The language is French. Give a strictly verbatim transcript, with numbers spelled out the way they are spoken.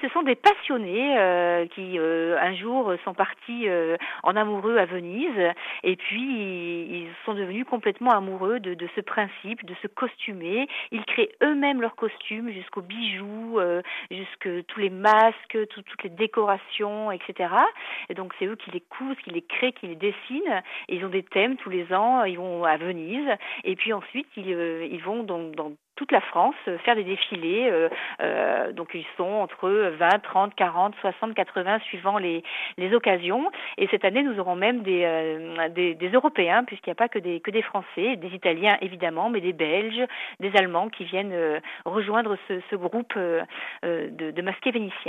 ce sont des passionnés euh, qui euh, un jour sont partis euh, en amoureux à Venise et puis ils, ils sont devenus complètement amoureux de, de ce principe, de se costumer. Ils créent eux-mêmes leurs costumes jusqu'aux bijoux, euh, jusque tous les masques, tout, toutes les décorations, et cetera. Et donc c'est eux qui les cousent, qui les créent, qui les dessinent. Et ils ont des thèmes tous les ans. Ils vont à Venise et puis ensuite ils, euh, ils vont dans, dans toute la France euh, faire des défilés. Euh, euh, donc ils sont entre vingt, trente, quarante, soixante, quatre-vingts suivant les, les occasions. Et cette année nous aurons même des, euh, des, des Européens puisqu'il n'y a pas que des, que des Français, des Italiens évidemment, mais des Belges, des Allemands qui viennent euh, rejoindre ce, ce groupe euh, euh, de, de masqués vénitiens.